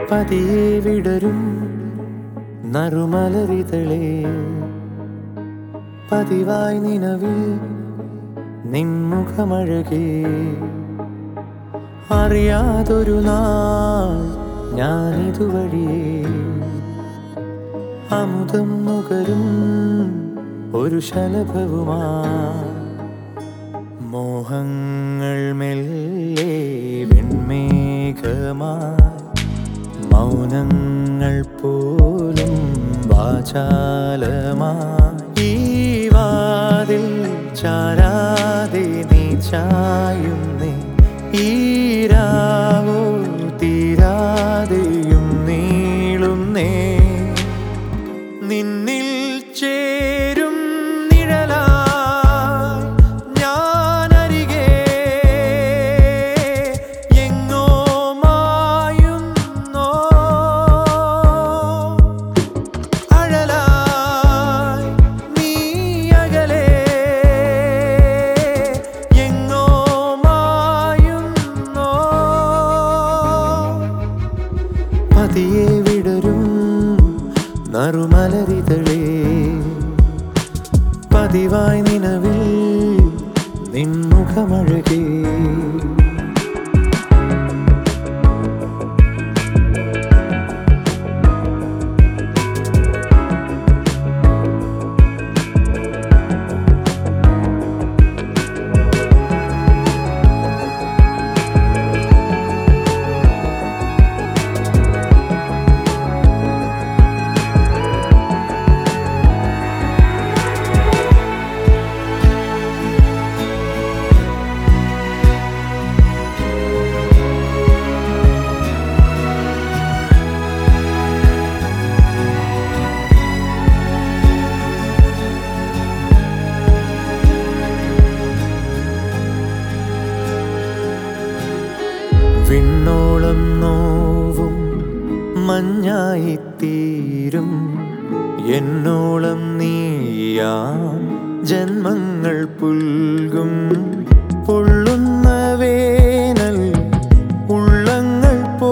പതിയെ വിടരും നറുമലരിതളേ പതിവായി നിലവിൽ നിൻമുഖമഴകേ അറിയാതൊരു നാൾ ഞാനിതുവഴിയേ അമുദം നുകരും ഒരു ശലഭവുമാ മോഹങ്ങൾ മെല്ലെ വെൺമേഘമായി മൗനങ്ങൾ പോലും വാചാലമായി ഈ വാതിൽ ചാരാതെ നീ ചായുന്നേ ഈരാവോ തീരാതെയും നീളുന്നേ നിന്നിൽ ചേരും നിഴലായി ഞാനരികെ എങ്ങോ മായുന്നോ അഴലായി നീ അകലെ എങ്ങോ മായുന്നോ പതിയെ വിടരും നറുമലരിതളേ പതിവായി നിലവിൽ നിൻമുഖമഴകേ വിണ്ണോളം നോവും മഞ്ഞായിത്തീരും എന്നോളം നീയാം ജന്മങ്ങൾ പുൽകും പൊള്ളുന്ന വേനൽ ഉള്ളങ്ങൾ പോ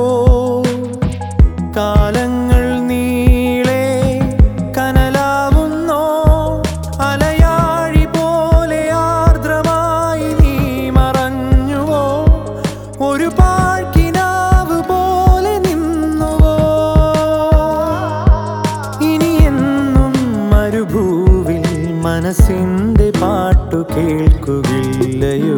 കാലങ്ങൾ നീളെ കനലാവുന്നോ അലയാഴി പോലെ ആർദ്രമായി നീ മറഞ്ഞുവോ ഒരു പാഴ്ക്കിനാവ് പോലെ നിന്നുവോ ഇനിയെന്നും മരുഭൂവിൽ മനസ്സിന്റെ പാട്ടു കേൾക്കുകയില്ലയോ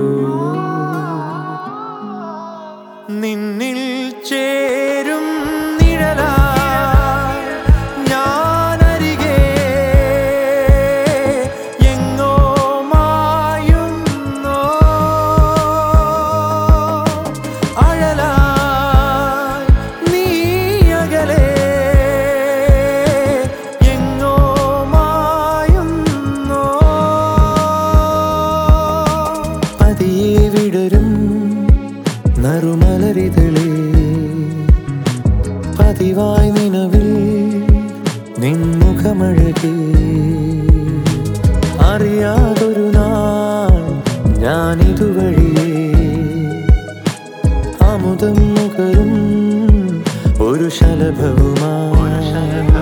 നിന്നിൽ ചേരും നിഴലായി ഞാനരികെ എങ്ങോ മായുന്നോ അഴലായി നീ അകലെ എങ്ങോ മായുന്നോ പതിയെ വിടരും നറുമലരിതളേ പതിവായി നിലവിൽ നിൻമുഖമഴകേ അറിയാതൊരു നാൾ ഞാനിതുവഴിയേ അമുദം നുകരും ഒരു ശലഭവുമായി